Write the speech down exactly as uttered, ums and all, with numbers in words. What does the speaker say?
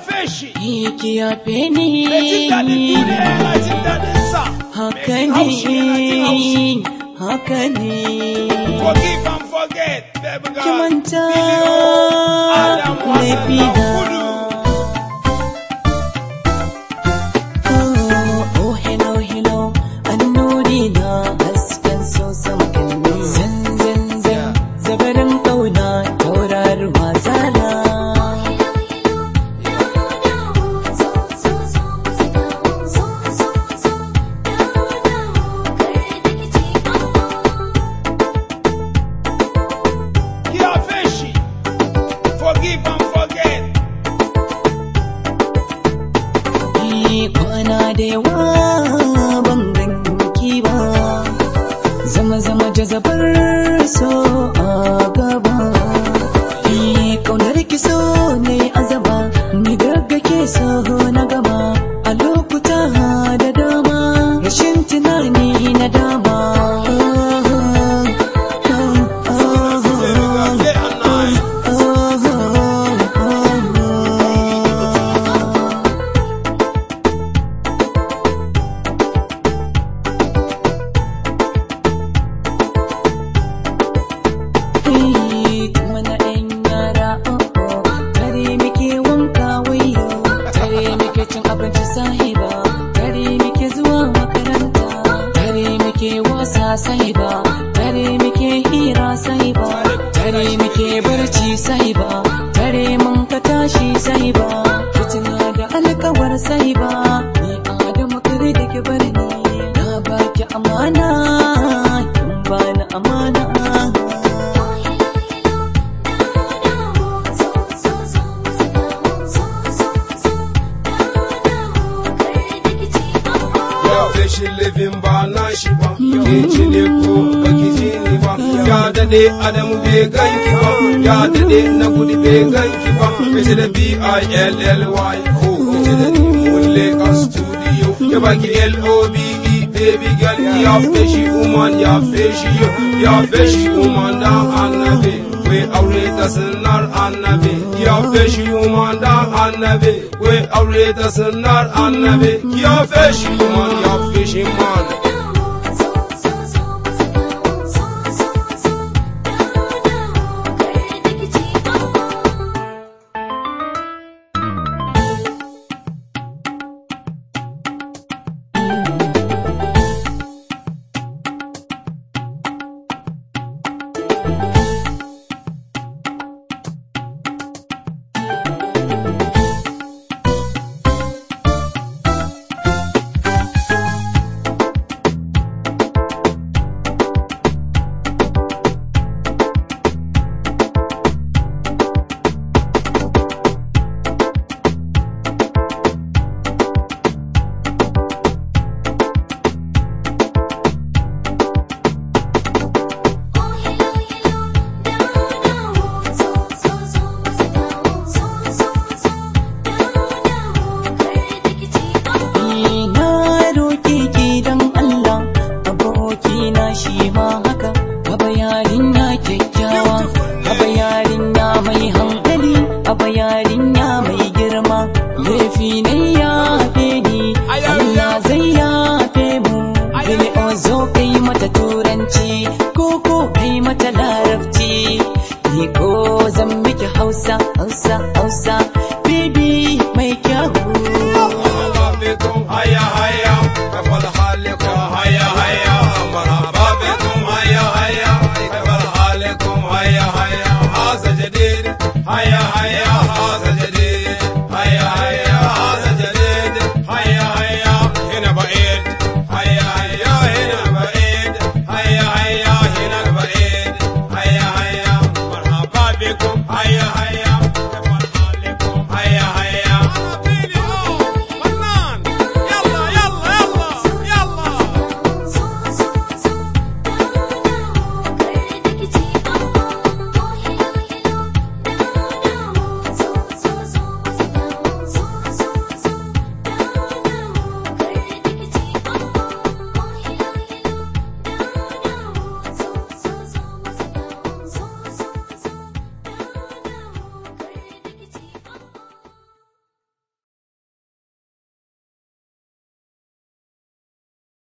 feshi. Ki yafe ni. Haka ne, haka ne. Forgive and forget, baby girl. Ki manta Adam was laifina. Oh, oh, hello, hello. Annuri na hasken so sama kalli. Zan, zan, zan, zabarin ƙauna tauraruwa zala. Forgive and forget. Kwana da yawa ban ganki ba, zama zama jazabar so a gaba. Kaunar ki so ne azaba, ni daga ke so na gama. A lokuta da dama, rashin tunani na dama. Sahiba, tare muke zuwa makaranta, tare muke wasa sahiba, tare muke hira sahiba, tare muke barci sahiba, tare mun ka tashi sahiba, fitina da alkawar sahiba, ni Adamu kare da ke bari ni, na baki amana, kin bani amana. Shi living ba na shi ba, ke ci ne ko baki ji ni ba. Ya dade Adamu bai ganki ba, ya dade na gudu bai ganki ba. Kace da B I L L Y ko kace da ni mulle a studio. Ya baki L O B E baby girl, ya feshi woman, ya feshi yo, ya feshi woman da annabi. We aure ta sunnar annabi, ya feshi woman da annabi. We aure ta sunnar annabi, ya feshi woman, ya feshi man. Aba yarinya mai girma, laifi ne ya fe ni, Allah zai yafe mu. Dole ozo kai mata turanci, koko kai mata larabci, ni ko zan miki Hausa, Hausa, Hausa, baby mai kyau. Haya haya, kafal halikum haya haya, marhaba bikum haya haya, kafal halikum haya haya, haza jadid haya haya, haza jadid haya haya, haza jadid haya haya, hina ba'id haya haya, hina ba'id haya haya, hina ba'id haya haya, marhaba bikum haya haya.